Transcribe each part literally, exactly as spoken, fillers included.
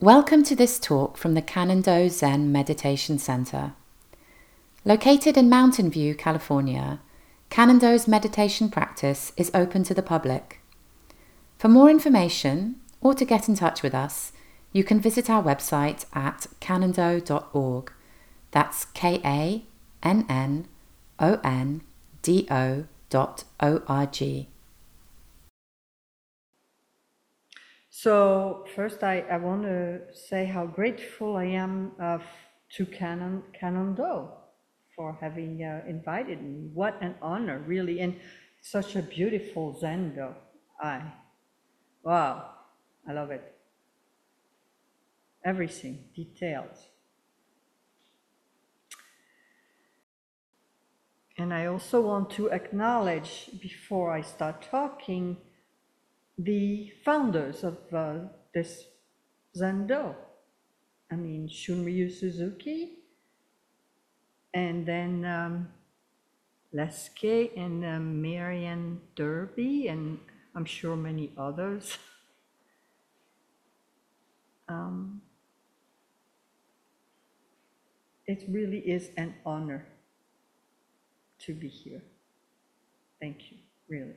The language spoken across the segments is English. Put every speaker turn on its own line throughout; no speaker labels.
Welcome to this talk from the Cannon-Do Zen Meditation Center. Located in Mountain View, California, Cannon-Do's meditation practice is open to the public. For more information or to get in touch with us, you can visit our website at cannon-do dot org. That's K A N N O N D O dot O R G.
So first, I, I want to say how grateful I am uh, to Canon Cannon-Do for having uh, invited me. What an honor, really, and such a beautiful Zen-Do. I, wow, I love it. Everything, details. And I also want to acknowledge, before I start talking, the founders of uh, this Zen-Do. I mean, Shunryu Suzuki, and then um, Leske and um, Marianne Derby, and I'm sure many others. um, it really is an honor to be here. Thank you, really.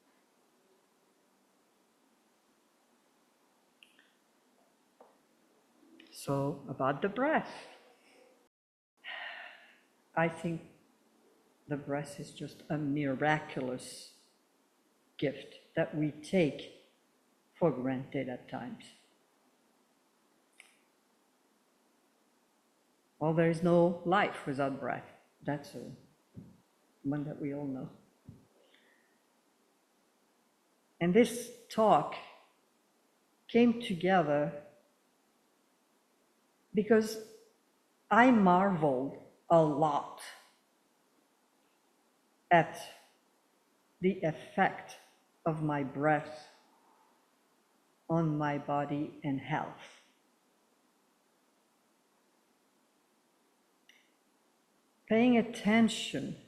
So, about the breath. I think the breath is just a miraculous gift that we take for granted at times. Well, there is no life without breath. That's a one that we all know. And this talk came together because I marveled a lot at the effect of my breath on my body and health. Paying attention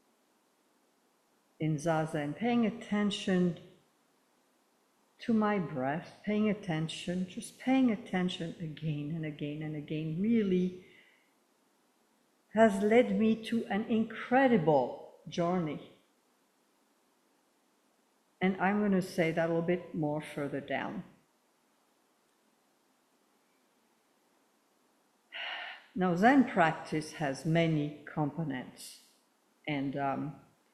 in Zazen, paying attention to my breath, paying attention, just paying attention again and again and again, really has led me to an incredible journey. And I'm going to say that a little bit more further down. Now, Zen practice has many components, and um,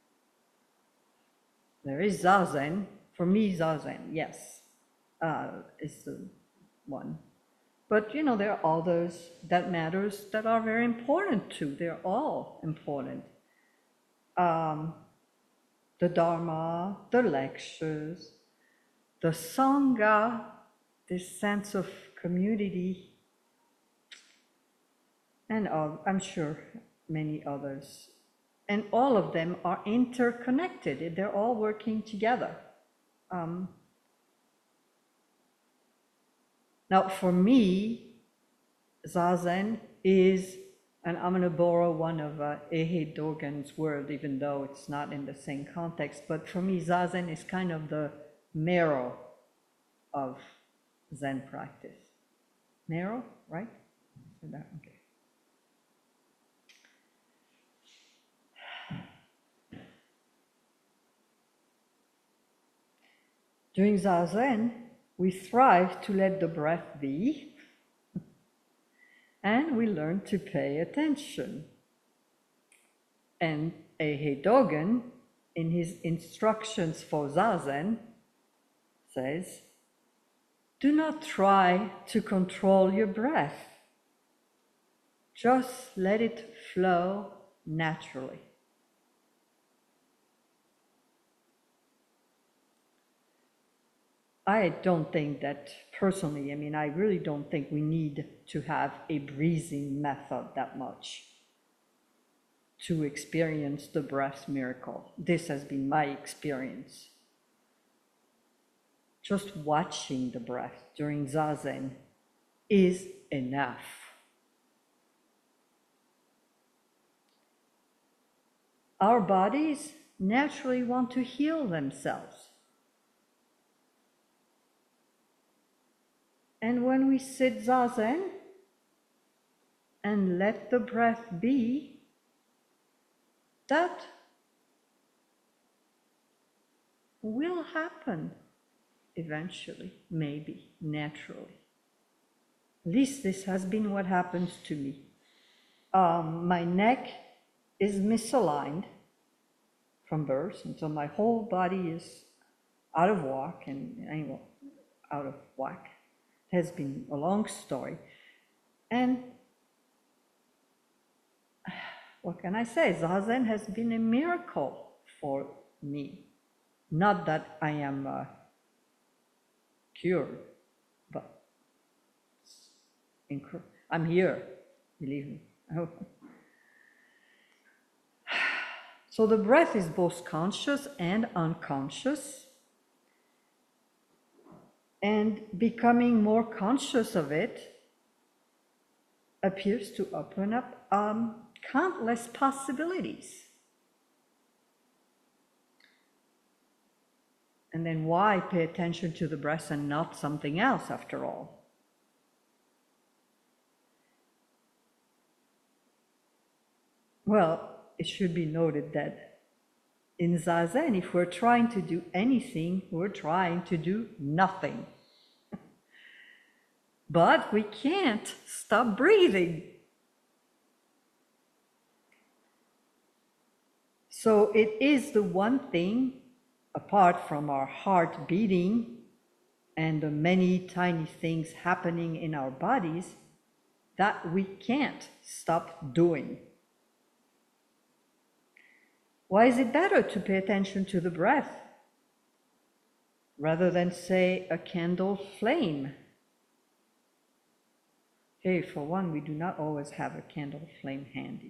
there is Zazen. For me, Zazen, yes, uh, is the one. But, you know, there are others that matters that are very important too. They're all important. Um, the Dharma, the lectures, the Sangha, this sense of community, and uh, I'm sure many others. And all of them are interconnected. They're all working together. Um, now, for me, Zazen is, and I'm going to borrow one of uh, Ehe Dogen's word, even though it's not in the same context, but for me, Zazen is kind of the marrow of Zen practice. Marrow, right? Okay. During Zazen, we strive to let the breath be, and we learn to pay attention. And Ehe Dogen, in his instructions for Zazen, says, do not try to control your breath. Just let it flow naturally. I don't think that personally, I mean, I really don't think we need to have a breathing method that much to experience the breath miracle. This has been my experience. Just watching the breath during Zazen is enough. Our bodies naturally want to heal themselves. And when we sit zazen and let the breath be, that will happen eventually, maybe, naturally. At least this has been what happens to me. Um, my neck is misaligned from birth, and so my whole body is out of whack, and anyway, out of whack. It has been a long story. And what can I say? Zazen has been a miracle for me. Not that I am uh, cured, but inc- I'm here, believe me. So the breath is both conscious and unconscious. And becoming more conscious of it appears to open up um, countless possibilities. And then why pay attention to the breath and not something else after all? Well, it should be noted that in Zazen, if we're trying to do anything, we're trying to do nothing. But we can't stop breathing. So it is the one thing, apart from our heart beating and the many tiny things happening in our bodies, that we can't stop doing. Why is it better to pay attention to the breath rather than, say, a candle flame? Okay, for one, we do not always have a candle flame handy.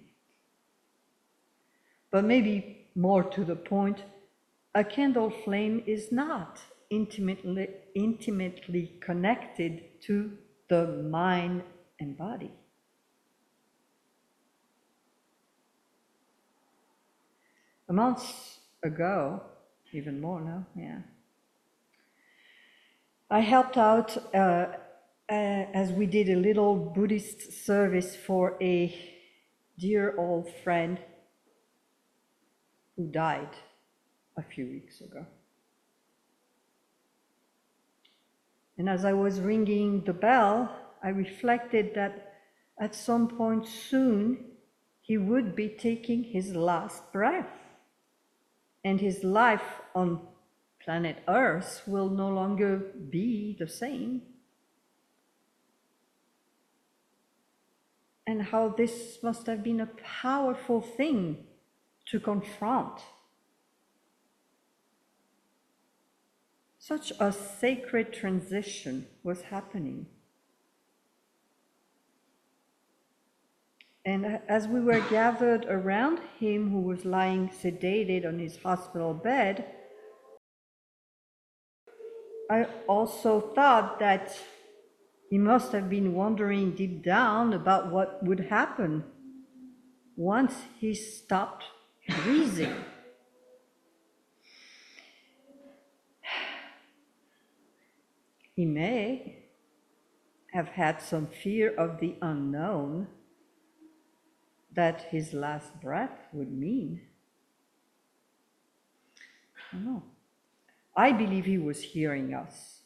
But maybe more to the point, a candle flame is not intimately, intimately connected to the mind and body. A month ago, even more now, yeah, I helped out uh, uh, as we did a little Buddhist service for a dear old friend who died a few weeks ago. And as I was ringing the bell, I reflected that at some point soon he would be taking his last breath, and his life on planet Earth will no longer be the same. And how this must have been a powerful thing to confront. Such a sacred transition was happening. And as we were gathered around him, who was lying sedated on his hospital bed, I also thought that he must have been wondering deep down about what would happen once he stopped breathing. He may have had some fear of the unknown that his last breath would mean. I don't know. I believe he was hearing us.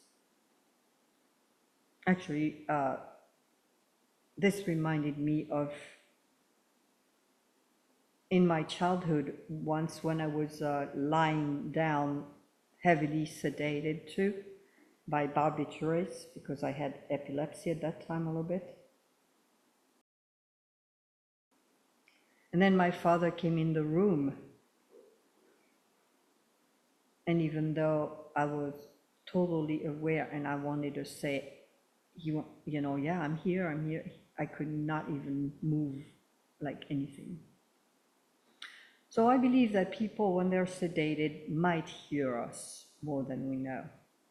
Actually, uh, this reminded me of in my childhood, once when I was uh, lying down, heavily sedated too, by barbiturates, because I had epilepsy at that time a little bit. And then my father came in the room. And even though I was totally aware and I wanted to say, you, you know, yeah, I'm here, I'm here, I could not even move like anything. So I believe that people, when they're sedated, might hear us more than we know.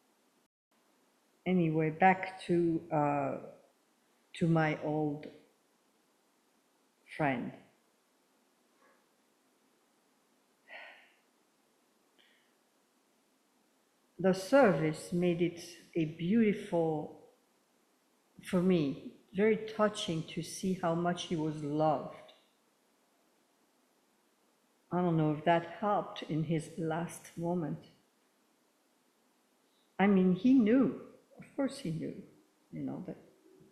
Anyway, back to uh, to my old friend. The service made it a beautiful for me, very touching to see how much he was loved. I don't know if that helped in his last moment. I mean, he knew, of course he knew, you know, that.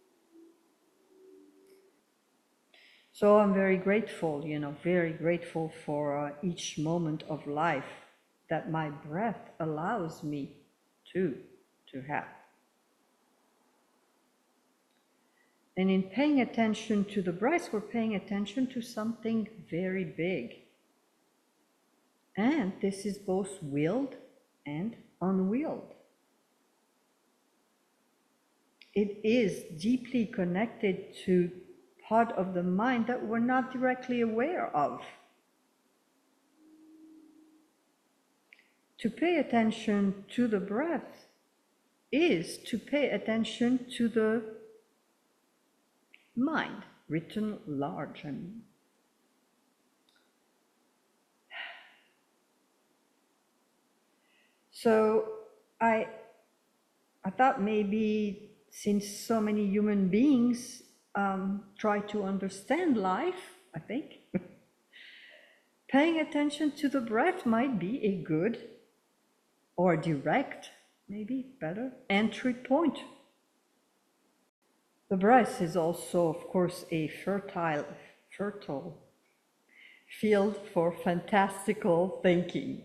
So I'm very grateful, you know, very grateful for uh, each moment of life that my breath allows me to, to have. And in paying attention to the breath, we're paying attention to something very big. And this is both willed and unwilled. It is deeply connected to part of the mind that we're not directly aware of. To pay attention to the breath is to pay attention to the mind, written large. I mean. So I, I thought maybe since so many human beings um, try to understand life, I think, paying attention to the breath might be a good or direct, maybe better, entry point. The breath is also, of course, a fertile, fertile field for fantastical thinking.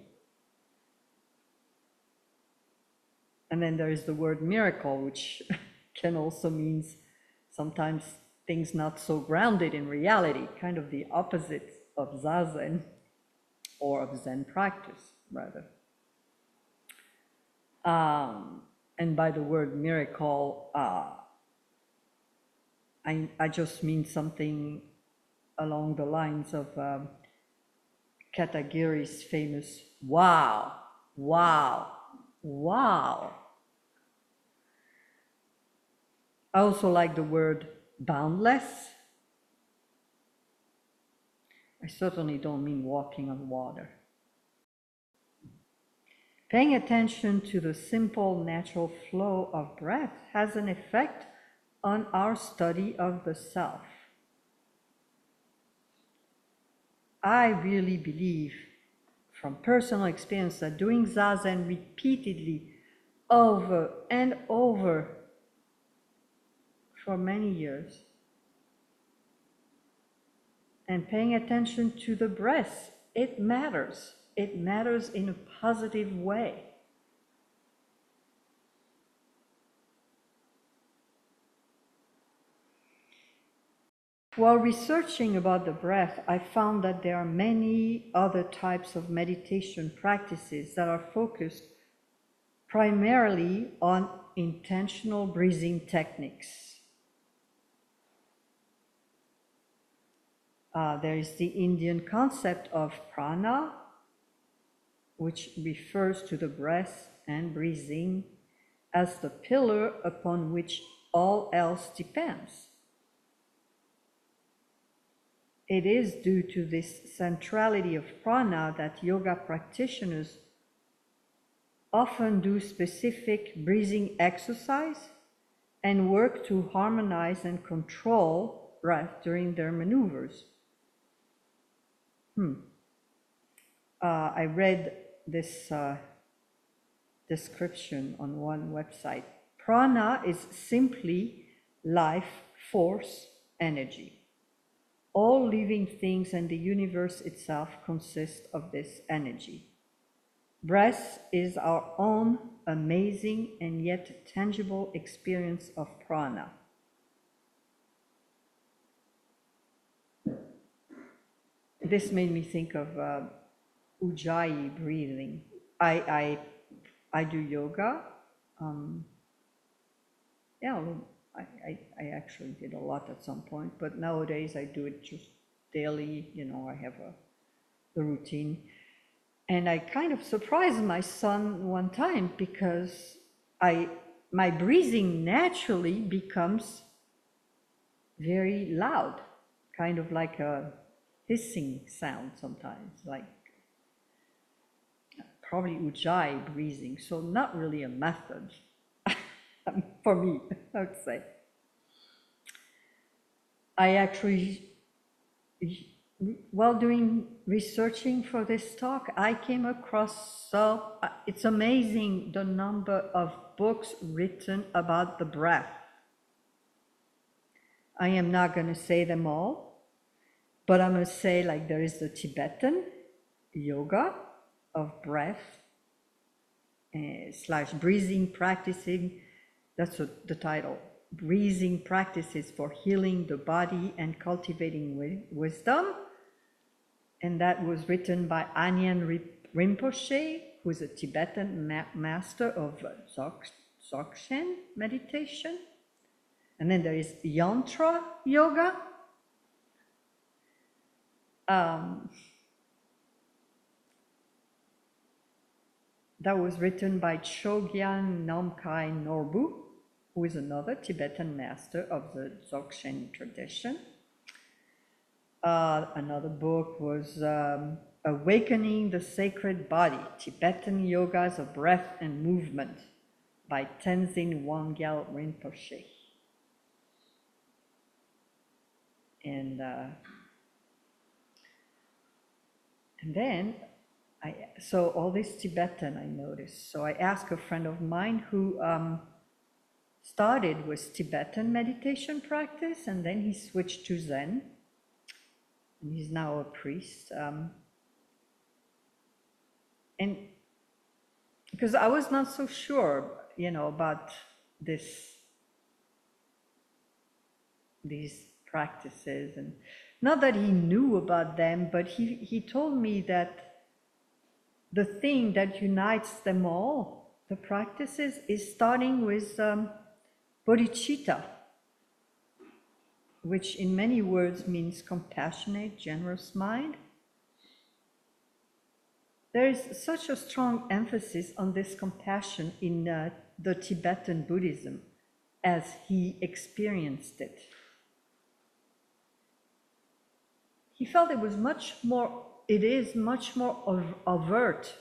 And then there is the word miracle, which can also mean sometimes things not so grounded in reality, kind of the opposite of Zazen, or of Zen practice, rather. Um, and by the word miracle, uh, I, I just mean something along the lines of um, Katagiri's famous wow, wow, wow. I also like the word boundless. I certainly don't mean walking on water. Paying attention to the simple natural flow of breath has an effect on our study of the self. I really believe from personal experience that doing Zazen repeatedly over and over for many years and paying attention to the breath, it matters. It matters in a positive way. While researching about the breath, I found that there are many other types of meditation practices that are focused primarily on intentional breathing techniques. Uh, there is the Indian concept of prana, which refers to the breath and breathing as the pillar upon which all else depends. It is due to this centrality of prana that yoga practitioners often do specific breathing exercise and work to harmonize and control breath during their maneuvers. Hmm. Uh, I read this uh, description on one website. Prana is simply life, force, energy. All living things and the universe itself consist of this energy. Breath is our own amazing and yet tangible experience of prana. This made me think of uh, Ujjayi breathing. I, I, I do yoga. Um, yeah, I, I, I actually did a lot at some point, but nowadays I do it just daily. You know, I have a, the routine. And I kind of surprised my son one time because I, my breathing naturally becomes very loud, kind of like a hissing sound sometimes, like probably Ujjayi breathing, so not really a method for me, I would say. I actually, while doing researching for this talk, I came across, so uh, it's amazing the number of books written about the breath. I am not going to say them all, but I'm going to say, like, there is the Tibetan yoga of breath uh, slash breathing practicing. That's what the title. Breathing practices for healing the body and cultivating wi- wisdom. And that was written by Anyan Rinpoche, who is a Tibetan ma master of Dzog Dzogchen meditation. And then there is Yantra Yoga. Um, that was written by Chogyam Namkhai Norbu, who is another Tibetan master of the Dzogchen tradition. Uh, another book was um, Awakening the Sacred Body, Tibetan Yogas of Breath and Movement by Tenzin Wangyal Rinpoche. And, uh, and then, I, so all this Tibetan I noticed. So I asked a friend of mine who um, started with Tibetan meditation practice, and then he switched to Zen. And he's now a priest. Um, and because I was not so sure, you know, about this, these practices, and not that he knew about them, but he, he told me that the thing that unites them all, the practices, is starting with um, bodhicitta, which in many words means compassionate, generous mind. There is such a strong emphasis on this compassion in uh, the Tibetan Buddhism as he experienced it. He felt it was much more, it is much more overt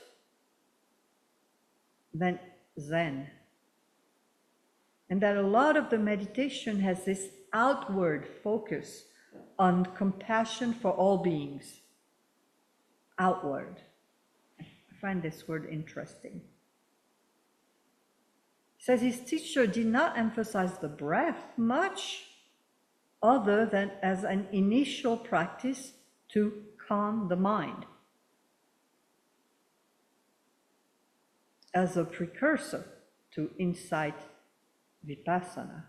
than Zen. And that a lot of the meditation has this outward focus on compassion for all beings. Outward. I find this word interesting. He says his teacher did not emphasize the breath much, other than as an initial practice to calm the mind, as a precursor to insight vipassana.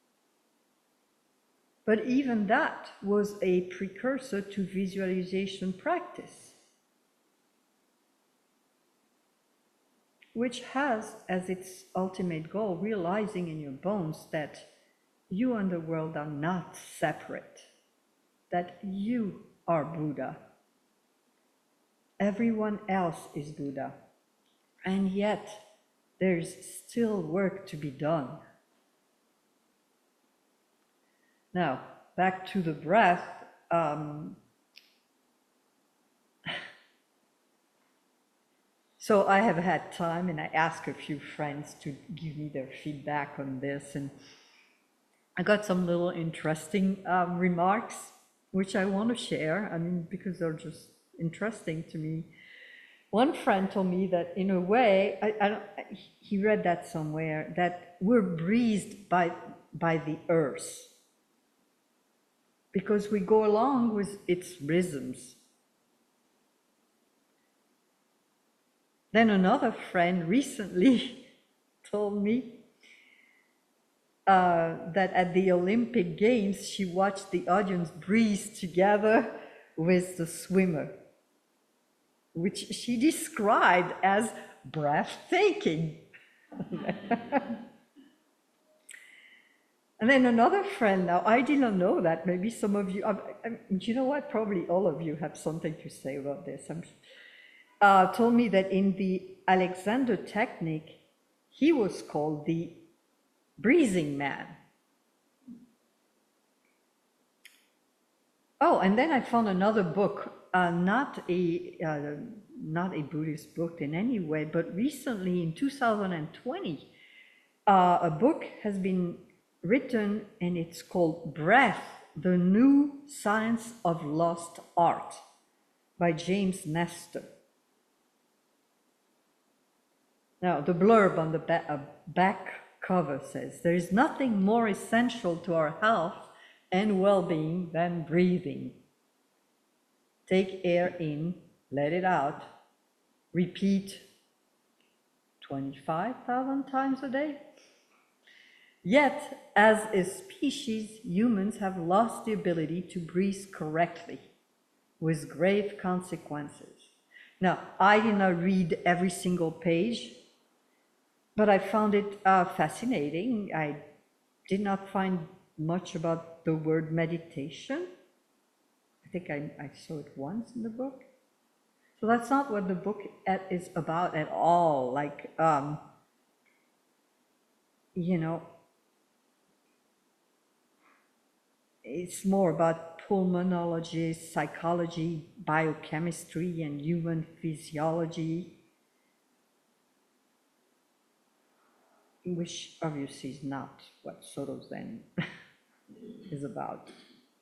But even that was a precursor to visualization practice, which has as its ultimate goal realizing in your bones that you and the world are not separate, that you are Buddha. Everyone else is Buddha. And yet, there's still work to be done. Now, back to the breath. Um, so I have had time, and I asked a few friends to give me their feedback on this, and I got some little interesting um, remarks, which I want to share, I mean, because they're just interesting to me. One friend told me that in a way, I, I don't, he read that somewhere, that we're breathed by, by the earth because we go along with its rhythms. Then another friend recently told me uh, that at the Olympic Games, she watched the audience breathe together with the swimmer, which she described as breathtaking. And then another friend, now I didn't know that, maybe some of you, I, I, you know what, probably all of you have something to say about this, uh, told me that in the Alexander technique, he was called the breathing man. Oh, and then I found another book, uh, not a uh, not a Buddhist book in any way, but recently in two thousand twenty, uh, a book has been written and it's called Breath, The New Science of Lost Art by James Nestor. Now, the blurb on the ba uh, back cover says, "There is nothing more essential to our health and well-being than breathing. Take air in, let it out, repeat twenty-five thousand times a day. Yet, as a species, humans have lost the ability to breathe correctly, with grave consequences." Now, I did not read every single page, but I found it uh, fascinating. I did not find much about the word meditation. I think I, I saw it once in the book. So that's not what the book is about at all. Like, um, you know, it's more about pulmonology, psychology, biochemistry, and human physiology, which obviously is not what Soto Zen is about.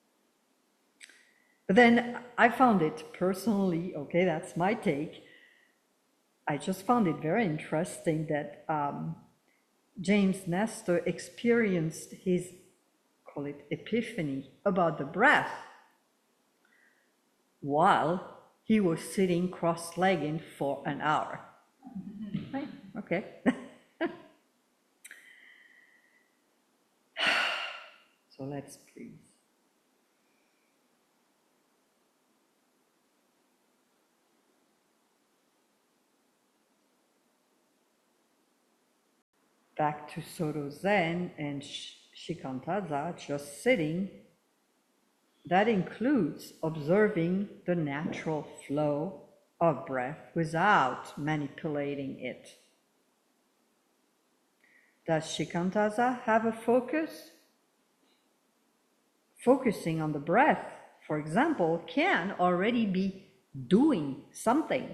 But then I found it personally, okay, that's my take. I just found it very interesting that um, James Nestor experienced his, call it epiphany, about the breath while he was sitting cross-legged for an hour. Right? Okay. So let's breathe. Back to Soto Zen and Shikantaza, just sitting. That includes observing the natural flow of breath without manipulating it. Does Shikantaza have a focus? Focusing on the breath, for example, can already be doing something.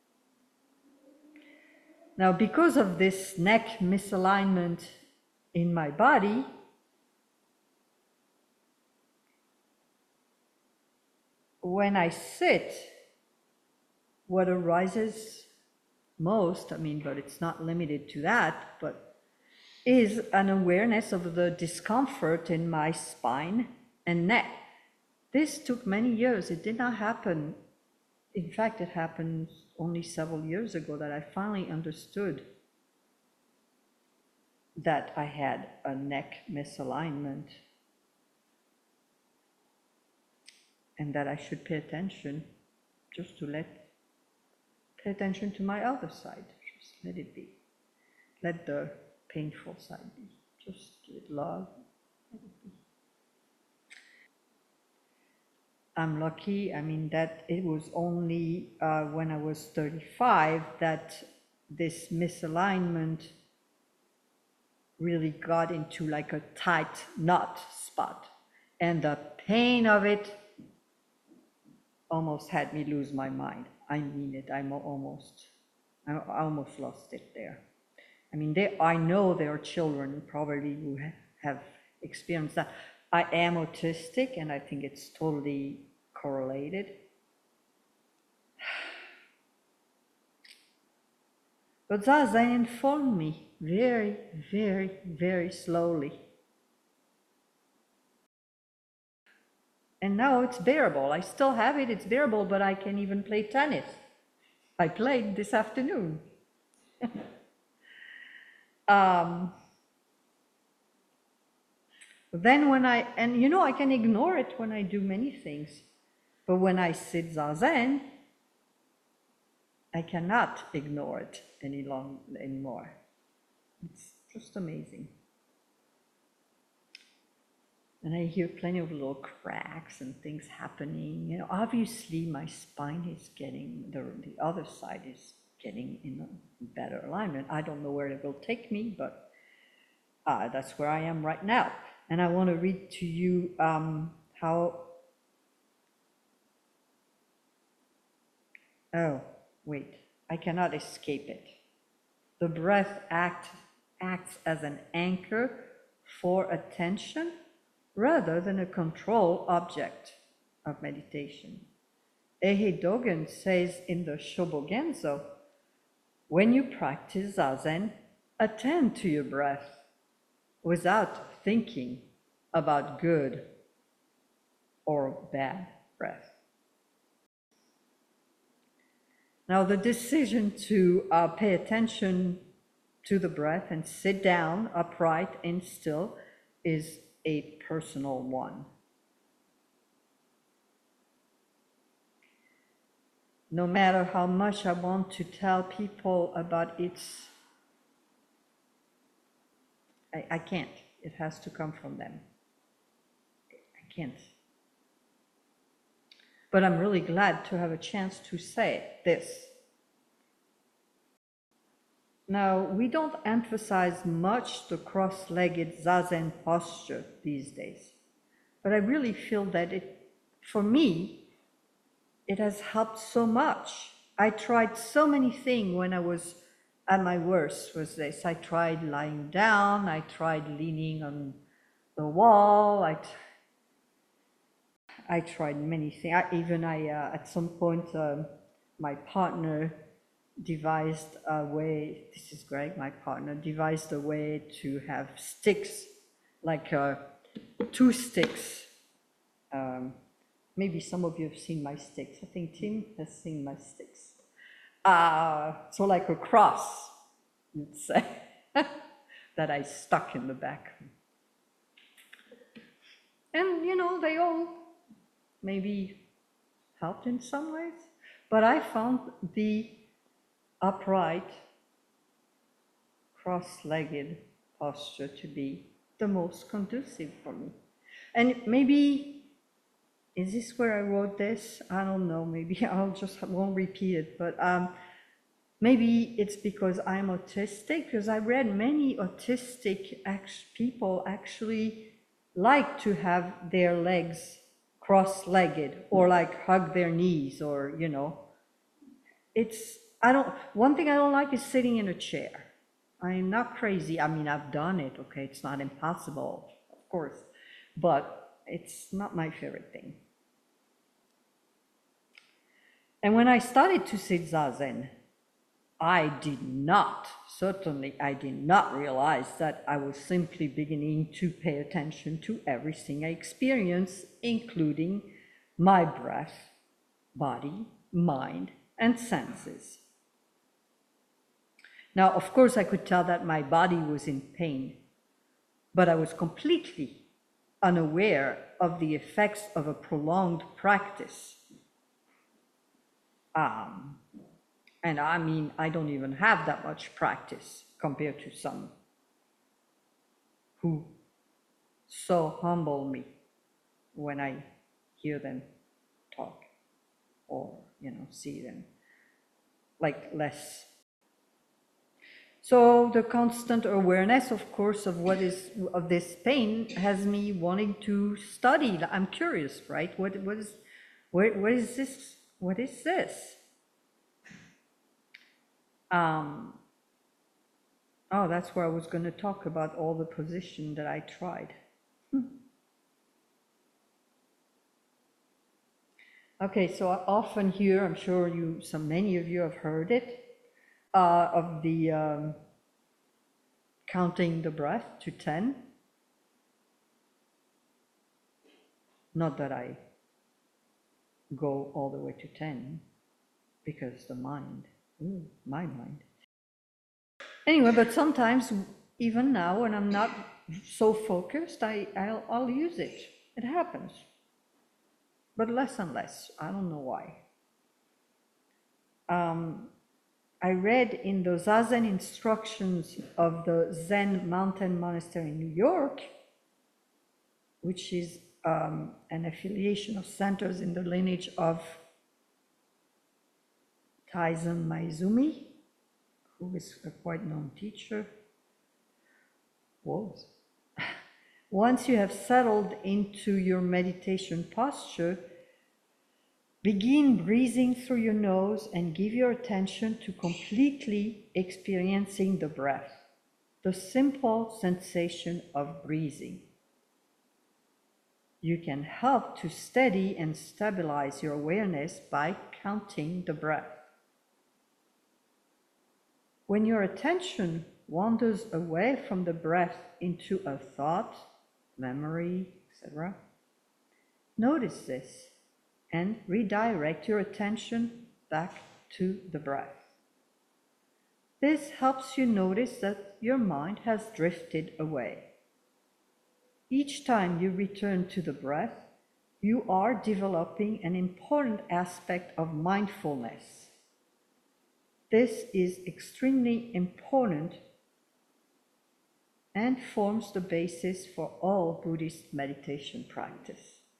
Now, because of this neck misalignment in my body, when I sit, what arises most, I mean, but it's not limited to that, but is an awareness of the discomfort in my spine and neck. This took many years. It did not happen. In fact, it happened only several years ago that I finally understood that I had a neck misalignment and that I should pay attention, just to let, pay attention to my other side. Just let it be. Let the painful side be. Just with love, let it be. I'm lucky, I mean, that it was only uh, when I was thirty-five that this misalignment really got into like a tight knot spot. And the pain of it almost had me lose my mind. I mean it, I'm almost, I almost lost it there. I mean, there, I know there are children probably who have experienced that. I am autistic, and I think it's totally correlated. But Zazen informed me very, very, very slowly. And now it's bearable. I still have it, it's bearable, but I can even play tennis. I played this afternoon. um, Then when I, and you know, I can ignore it when I do many things, but when I sit Zazen, I cannot ignore it any long anymore. It's just amazing. And I hear plenty of little cracks and things happening. You know, obviously my spine is getting, the, the other side is getting in a better alignment. I don't know where it will take me, but uh, that's where I am right now. And I want to read to you um, how, oh, wait, I cannot escape it. The breath act, acts as an anchor for attention rather than a control object of meditation. Ehe Dogen says in the Shobogenzo, when you practice Zazen, attend to your breath without thinking about good or bad breath. Now, the decision to uh, pay attention to the breath and sit down upright and still is a personal one. No matter how much I want to tell people about its, I, I can't. It has to come from them. I can't. But I'm really glad to have a chance to say this. Now, we don't emphasize much the cross-legged Zazen posture these days, but I really feel that it, for me, it has helped so much. I tried so many things when I was at my worst was this. I tried lying down, I tried leaning on the wall, I, t- I tried many things. I, even I, uh, at some point, um, my partner devised a way, this is Greg, my partner, devised a way to have sticks, like uh, two sticks. Um, maybe some of you have seen my sticks. I think Tim has seen my sticks. Uh, so like a cross, you'd say, that I stuck in the back. And, you know, they all maybe helped in some ways, but I found the upright, cross-legged posture to be the most conducive for me. And maybe, is this where I wrote this? I don't know, maybe I'll just won't repeat it, but um, maybe it's because I'm autistic, because I read many autistic act- people actually like to have their legs cross-legged or like hug their knees or, you know, it's, I don't, one thing I don't like is sitting in a chair. I'm not crazy. I mean, I've done it, okay? It's not impossible, of course, but it's not my favorite thing. And when I started to sit Zazen, I did not, certainly I did not realize that I was simply beginning to pay attention to everything I experience, including my breath, body, mind, and senses. Now, of course, I could tell that my body was in pain, but I was completely unaware of the effects of a prolonged practice. Um, and I mean, I don't even have that much practice compared to some who so humble me when I hear them talk or, you know, see them, like less. So the constant awareness, of course, of what is of this pain has me wanting to study. I'm curious, right? What what is what, what is this? What is this? Um, oh, that's where I was going to talk about all the position that I tried. Hmm. Okay, so I often hear, I'm sure you, so many of you have heard it, uh, of the um, counting the breath to ten. Not that I go all the way to ten, because the mind, ooh, my mind. Anyway, but sometimes, even now, when I'm not so focused, I, I'll, I'll use it. It happens. But less and less. I don't know why. Um, I read in the Zazen instructions of the Zen Mountain Monastery in New York, which is um, an affiliation of centers in the lineage of Taizen Maezumi, who is a quite known teacher, was. Once you have settled into your meditation posture, begin breathing through your nose and give your attention to completely experiencing the breath, the simple sensation of breathing. you can help to steady and stabilize your awareness by counting the breath. When your attention wanders away from the breath into a thought, memory, et cetera, notice this and redirect your attention back to the breath. This helps you notice that your mind has drifted away. Each time you return to the breath, you are developing an important aspect of mindfulness. This is extremely important and forms the basis for all Buddhist meditation practice.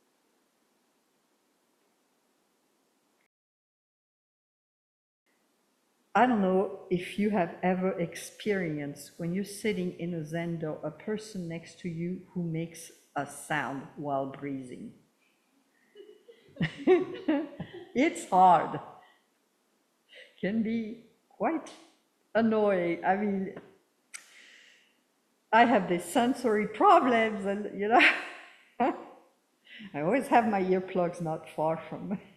I don't know if you have ever experienced when you're sitting in a zendo, a person next to you who makes a sound while breathing. It's hard. Can be quite annoying. I mean, I have these sensory problems and, you know, I always have my earplugs not far from me.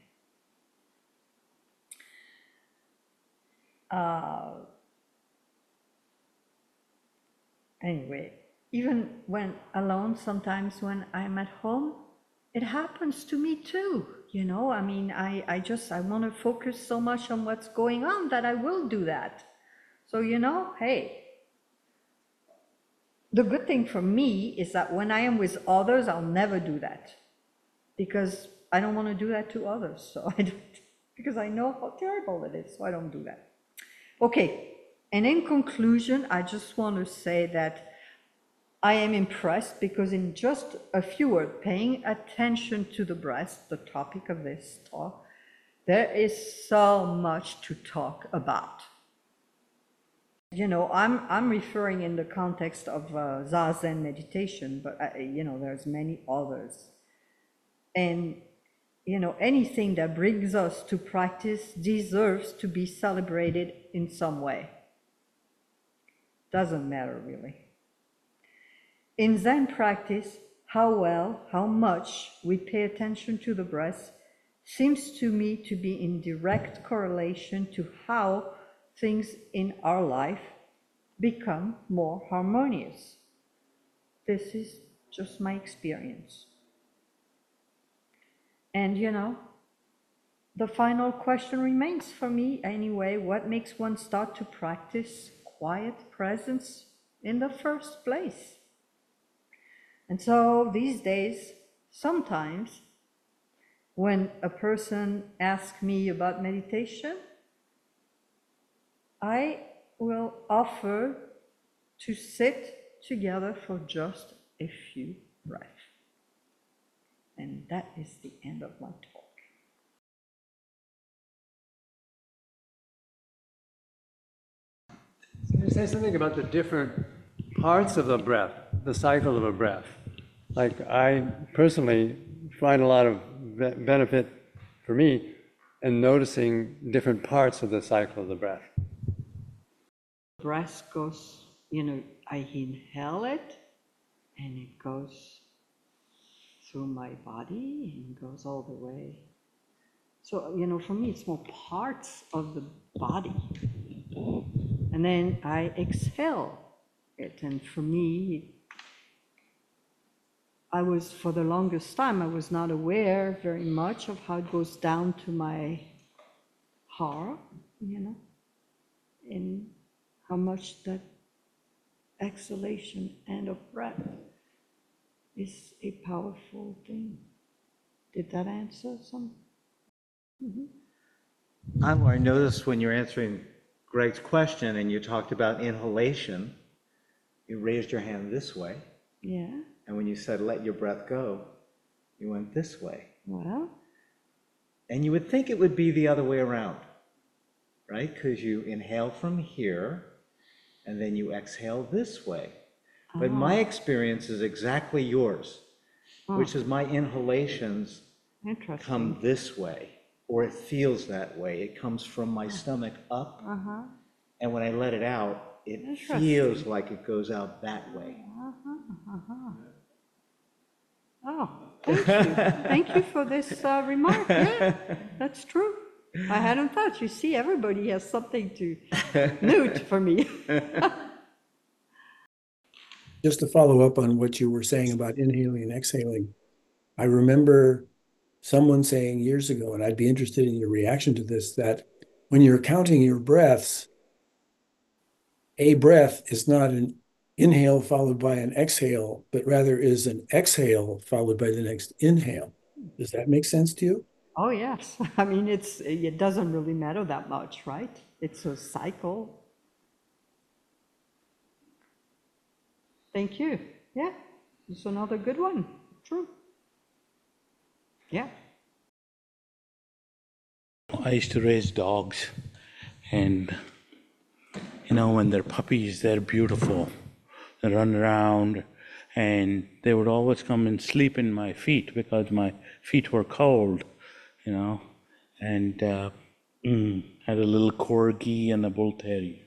Uh, anyway, even when alone, sometimes when I'm at home, it happens to me too. You know, I mean, I, I just, I want to focus so much on what's going on that I will do that. So, you know, hey, the good thing for me is that when I am with others, I'll never do that because I don't want to do that to others. So I don't, because I know how terrible it is. So I don't do that. Okay, and in conclusion, I just want to say that I am impressed because in just a few words, paying attention to the breath, the topic of this talk, there is so much to talk about. You know, I'm, I'm referring in the context of uh, Zazen meditation, but, I, you know, there's many others. And you know, anything that brings us to practice deserves to be celebrated in some way. Doesn't matter really. In Zen practice, how well, how much we pay attention to the breath seems to me to be in direct correlation to how things in our life become more harmonious. This is just my experience. And, you know, the final question remains for me anyway, what makes one start to practice quiet presence in the first place? And so these days, sometimes when a person asks me about meditation, I will offer to sit together for just a few breaths. And that is the end of my talk.
Can you say something about the different parts of the breath, the cycle of a breath? Like I personally find a lot of benefit for me in noticing different parts of the cycle of the breath.
Breath goes, you know, I inhale it and it goes through my body and goes all the way. So, you know, for me, it's more parts of the body. And then I exhale it. And for me, I was, for the longest time, I was not aware very much of how it goes down to my heart, you know, and how much that exhalation and of breath is a powerful thing. Did that answer some? Mm-hmm.
Anwar, I noticed when you're answering Greg's question and you talked about inhalation, you raised your hand this way.
Yeah.
And when you said, let your breath go, you went this way.
Well. And
you would think it would be the other way around, right? Because you inhale from here and then you exhale this way. Oh. But my experience is exactly yours, oh. which is my inhalations come this way, or it feels that way. It comes from my stomach up, uh-huh. and when I let it out, it feels like it goes out that way.
Uh-huh. Uh-huh. Oh, Thank you. Thank you for this uh, remark. Yeah, that's true. I hadn't thought. You see, everybody has something to note for me.
Just to follow up on what you were saying about inhaling and exhaling, I remember someone saying years ago, and I'd be interested in your reaction to this, that when you're counting your breaths, a breath is not an inhale followed by an exhale, but rather is an exhale followed by the next inhale. Does that make sense to you?
Oh, yes. I mean, it's, it doesn't really matter that much, right? It's a cycle. Thank you. Yeah, it's another good one. True. Yeah.
I used to raise dogs, and you know, when they're puppies, they're beautiful. They run around, and they would always come and sleep in my feet because my feet were cold, you know. And uh, mm, had a little corgi and a bull terrier,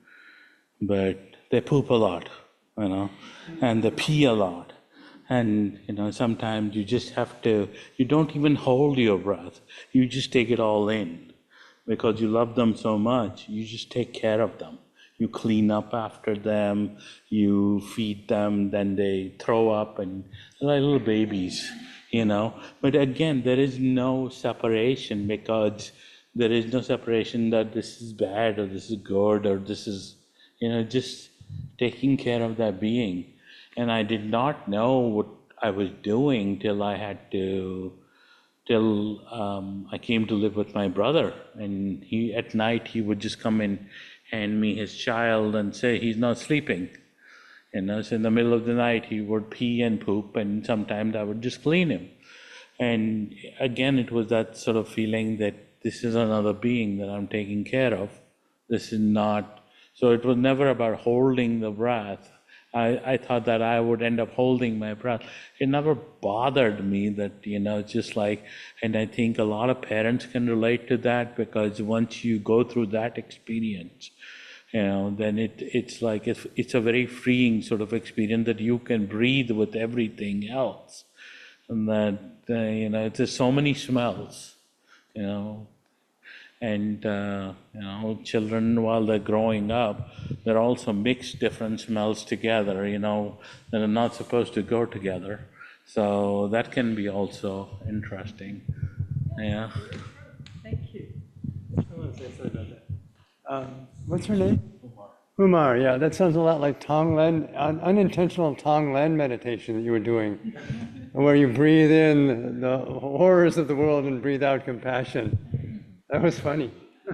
but they poop a lot, you know, and they pee a lot. And, you know, sometimes you just have to, you don't even hold your breath. You just take it all in because you love them so much. You just take care of them. You clean up after them, you feed them, then they throw up, and they're like little babies, you know. But again, there is no separation because there is no separation that this is bad or this is good or this is, you know, just taking care of that being. And I did not know what I was doing till I had to, till um, I came to live with my brother. And he, at night, he would just come and hand me his child and say he's not sleeping. You know, so in the middle of the night, he would pee and poop, and sometimes I would just clean him. And again, it was that sort of feeling that this is another being that I'm taking care of. This is not, so it was never about holding the breath. I, I thought that I would end up holding my breath. It never bothered me that, you know, it's just like, and I think a lot of parents can relate to that because once you go through that experience, you know, then it it's like, it's, it's a very freeing sort of experience that you can breathe with everything else. And that, uh, you know, there's so many smells, you know, and, uh, you know, children, while they're growing up, they're also mix different smells together, you know, that are not supposed to go together. So that can be also interesting. Yeah.
Thank you.
I want to say something about that. Um, What's her name? Kumar, yeah, that sounds a lot like Tonglen, un- unintentional Tonglen meditation that you were doing, where you breathe in the horrors of the world and breathe out compassion. That was funny.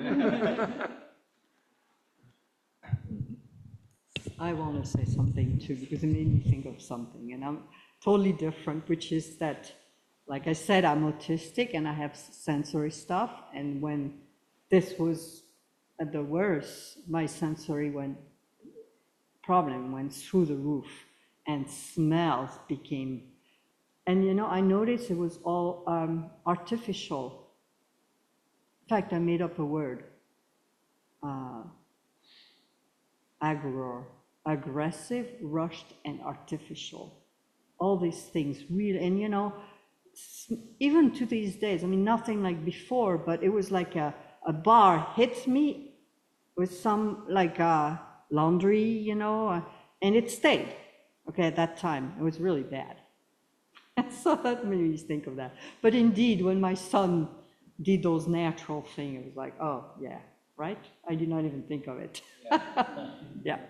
I want to say something too, because it made me think of something, and I'm totally different, which is that, like I said, I'm autistic and I have sensory stuff, and when this was at the worst, my sensory went, problem went through the roof, and smells became, and you know, I noticed it was all um, artificial. In fact, I made up a word, uh, agro, aggressive, rushed, and artificial. All these things, really, and you know, even to these days, I mean, nothing like before, but it was like a, a bar hits me with some like uh, laundry, you know, uh, and it stayed. Okay, at that time, it was really bad. So that made me think of that. But indeed, when my son did those natural things, it was like, oh, yeah, right? I did not even think of it. Yeah.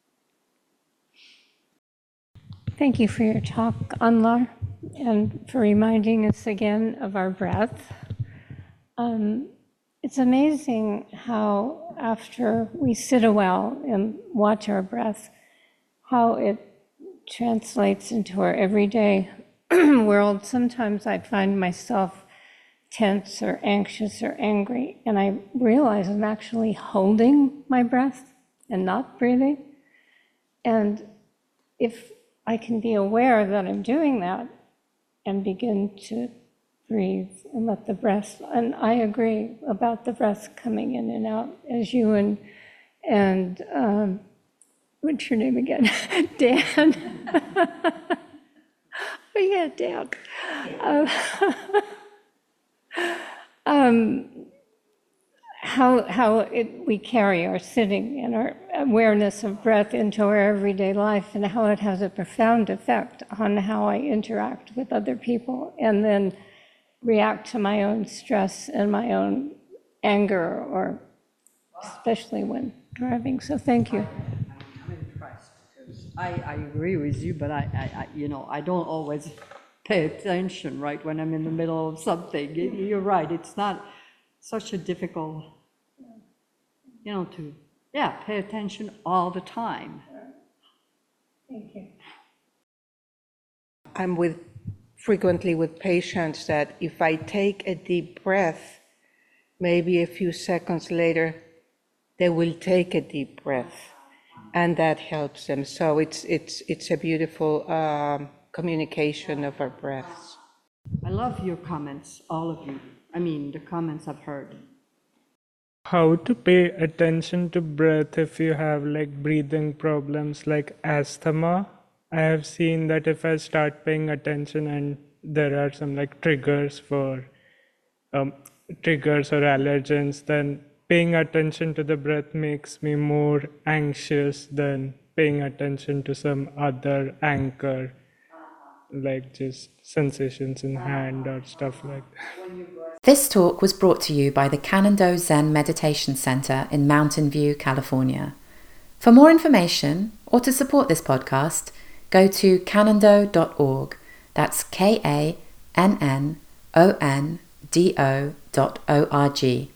Thank you for your talk, Anlar, and for reminding us again of our breath. Um, it's amazing how after we sit a while and watch our breath, how it translates into our everyday world. Sometimes I find myself tense or anxious or angry, and I realize I'm actually holding my breath and not breathing. And if I can be aware that I'm doing that and begin to breathe and let the breath, and I agree about the breath coming in and out as you and, and um, what's your name again? Dan. yeah, down. Uh, um, how how it, we carry our sitting and our awareness of breath into our everyday life, and how it has a profound effect on how I interact with other people, and then react to my own stress and my own anger, or especially when driving. So thank you.
I'm impressed, because I, I agree with you, but I, I, I, you know, I don't always pay attention, right, when I'm in the middle of something. You're right, it's not such a difficult, you know, to, yeah, pay attention all the time.
Thank you.
I'm with, frequently with patients that if I take a deep breath, maybe a few seconds later, they will take a deep breath, and that helps them. So it's, it's, it's a beautiful um, communication of our breaths.
I love your comments, all of you. I mean, the comments I've heard.
How to pay attention to breath if you have like breathing problems like asthma. I have seen that if I start paying attention and there are some like triggers for um, triggers or allergens, then paying attention to the breath makes me more anxious than paying attention to some other anchor, like just sensations in hand or stuff like that.
This talk was brought to you by the Canando Zen Meditation Center in Mountain View, California. For more information or to support this podcast, go to canando dot org. That's K A N N O N D O dot O R G.